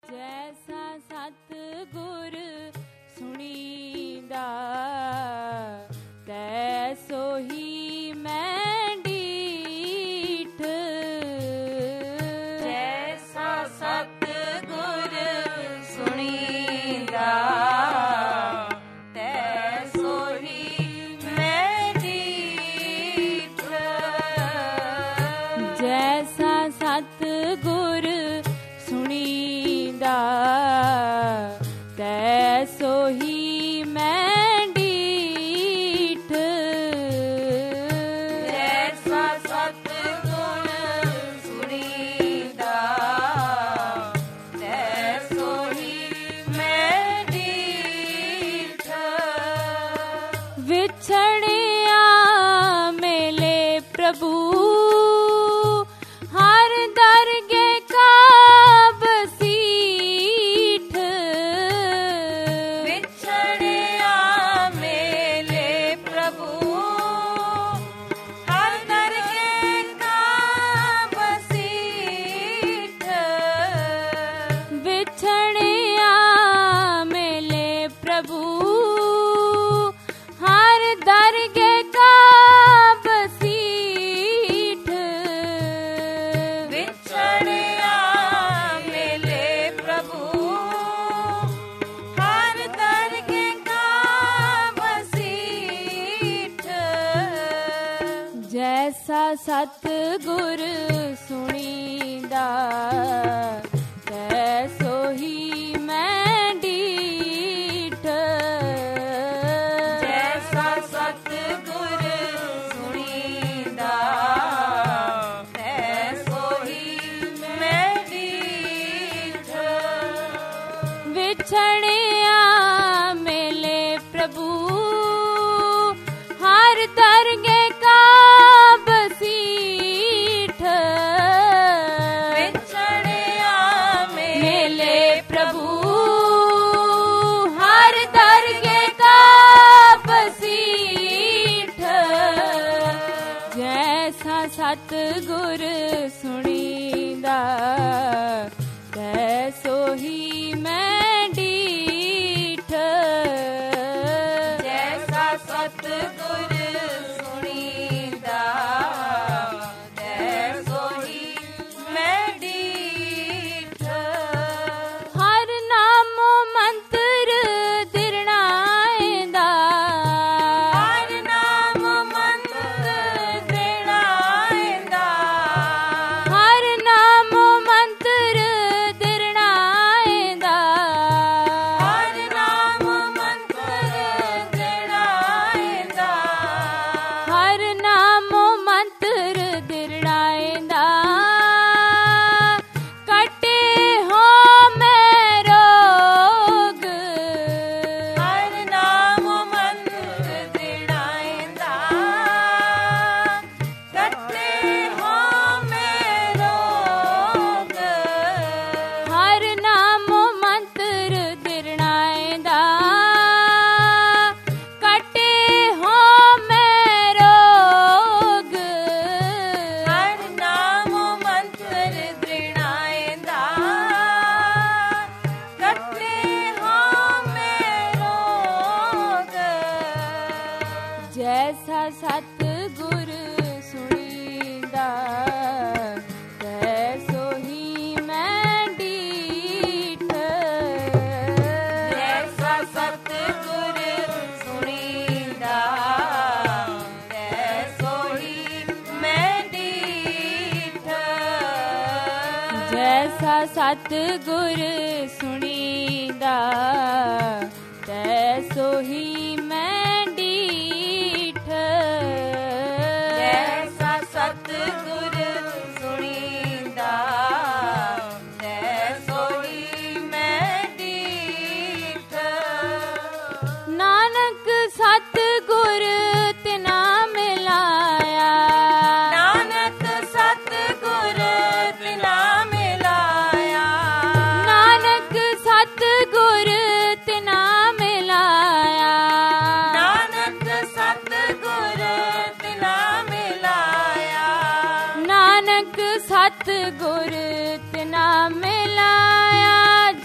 जैसा सतगुर सुनींदा तैसो ही मैं डीठ। जैसा सतगुर सुनींदा तैसो ही मैं डीठ। जैसा सतगुर सुनींदा तैसो ही मैं डीठ। जैसा सतगुर सुनींदा तैसो ही मैं डीठ। विछड़िया मेले प्रभु हर दरगे का बसीठ। विछड़िया मेले प्रभु हर दरगे का बसीठ। विछड़िया मेले प्रभु हर दरगे का बसीठ। विछड़िया मेले प्रभु हर दरगे का बसीठ। जैसा सतगुर सुनींदा तैसो ही मैं डीठ। जैसा सतगुर सुनींदा तैसो ही मैं डीठ। विछड़िया मेले प्रभु हर दरगे का बसीठ। विछड़िया मेले प्रभु हर दरगे का बसीठ। जैसा सतगुर सुनींदा तैसो ही मैं डीठ। जैसा सतगुर सुनींदा तैसो ही मैं डीठ। हर नामो मंत्र दिरणाएंदा हर नाम मंत्र दिरणाएंदा। हर नामो मंत्र दिरणाएंदा। हर नाम मंत्र दिरणाएंदा। हर नामो मंत्र दिरणाएंदा। कटे हो मैं रोग। हर नाम मंत्र दिरणाएंदा। कटे हो मैं रोग। हर नामो मंत्र दिरणाएंदा। कटे हो मैं रोग। हर नाम मंत्र दिरणाएंदा। कटे हो मैं रोग। जैसा सतगुर सुनींदा तैसो ही मैं डीठ। जैसा सतगुर सुनींदा तैसो ही मैं डीठ। जैसा सतगुर सुनींदा तैसो ही मैं डीठ। जैसा सतगुर सुनींदा तैसो ही मैं डीठ। नानक सतगुर तिना मिलाया। नानक सतगुर तिना मिलाया। नानक सतगुर तिना मिलाया। नानक सतगुर तिना मिलाया। नानक सतगुर तिना मिलाया।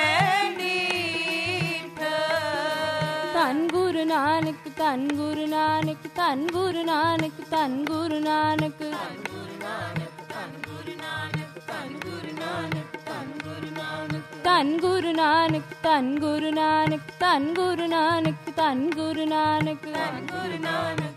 ਨਾਨਕ ਧੰਨ ਗੁਰੂ ਨਾਨਕ ਧੰਨ ਗੁਰੂ ਨਾਨਕ ਧੰਨ ਗੁਰੂ ਨਾਨਕ ਧੰਨ ਗੁਰੂ ਨਾਨਕ ਧੰਨ ਗੁਰੂ ਨਾਨਕ ਧੰਨ ਗੁਰੂ ਨਾਨਕ ਧੰਨ ਗੁਰੂ ਨਾਨਕ ਧੰਨ ਗੁਰੂ ਨਾਨਕ